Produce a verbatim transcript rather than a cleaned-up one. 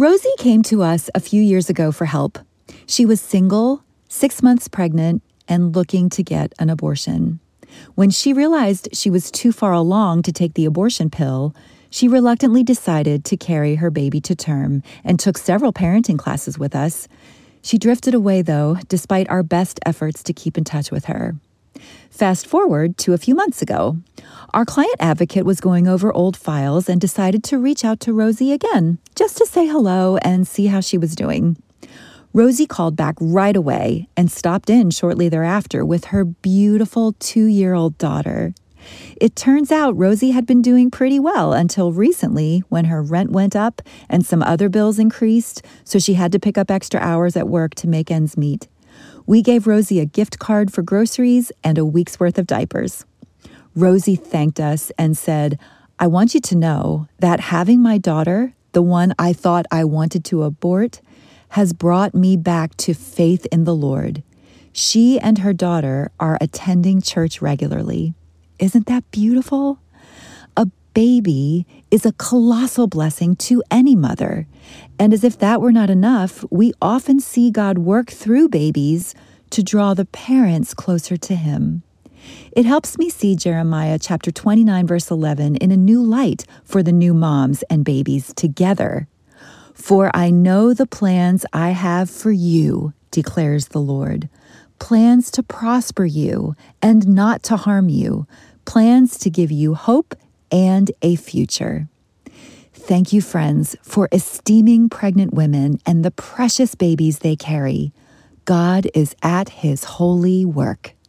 Rosie came to us a few years ago for help. She was single, six months pregnant, and looking to get an abortion. When she realized she was too far along to take the abortion pill, she reluctantly decided to carry her baby to term and took several parenting classes with us. She drifted away, though, despite our best efforts to keep in touch with her. Fast forward to a few months ago. Our client advocate was going over old files and decided to reach out to Rosie again, just to say hello and see how she was doing. Rosie called back right away and stopped in shortly thereafter with her beautiful two-year-old daughter. It turns out Rosie had been doing pretty well until recently when her rent went up and some other bills increased, so she had to pick up extra hours at work to make ends meet. We gave Rosie a gift card for groceries and a week's worth of diapers. Rosie thanked us and said, "I want you to know that having my daughter, the one I thought I wanted to abort, has brought me back to faith in the Lord. She and her daughter are attending church regularly." Isn't that beautiful? A baby is a colossal blessing to any mother. And as if that were not enough, we often see God work through babies to draw the parents closer to Him. It helps me see Jeremiah chapter twenty-nine, verse eleven in a new light for the new moms and babies together. "For I know the plans I have for you, declares the Lord, plans to prosper you and not to harm you, plans to give you hope and a future." Thank you, friends, for esteeming pregnant women and the precious babies they carry. God is at His holy work.